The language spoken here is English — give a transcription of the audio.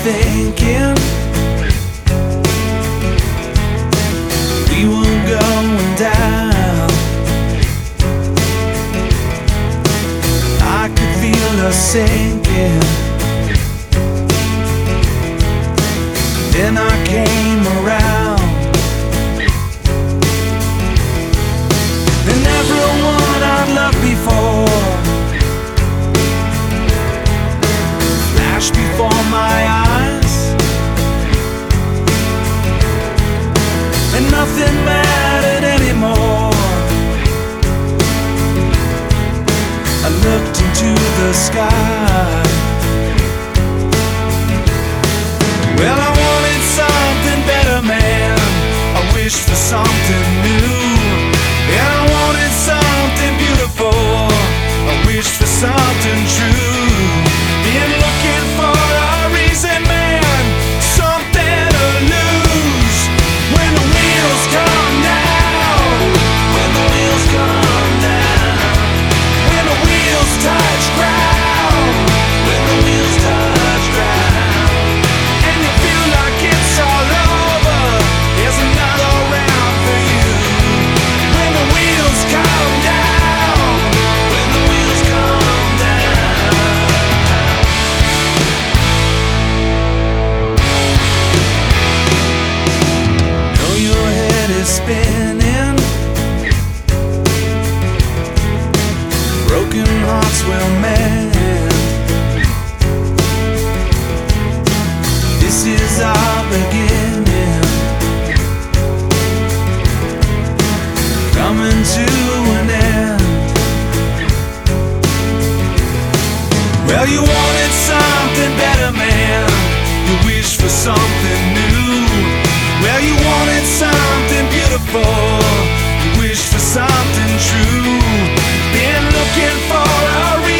thinking we were going down. I could feel us sinking. Then I came around, and everyone I'd loved before flashed before my eyes, and nothing mattered anymore. I looked into the sky. Well, I wanted something better, man. I wished for something new, and I wanted something beautiful. I wished for something true. Been looking for a reason, man, something to lose. When the wheels come down, when the wheels come down, when the wheels touch ground, when the wheels touch ground, and you feel like it's all over, there's another round for you. When the wheels come down, when the wheels come down. Know your head is spinning, broken hearts will mend. This is our beginning, coming to an end. Well, you wanted something better, man. You wished for something new. Well, you wanted something beautiful. You wished for something true. Been looking for a reason.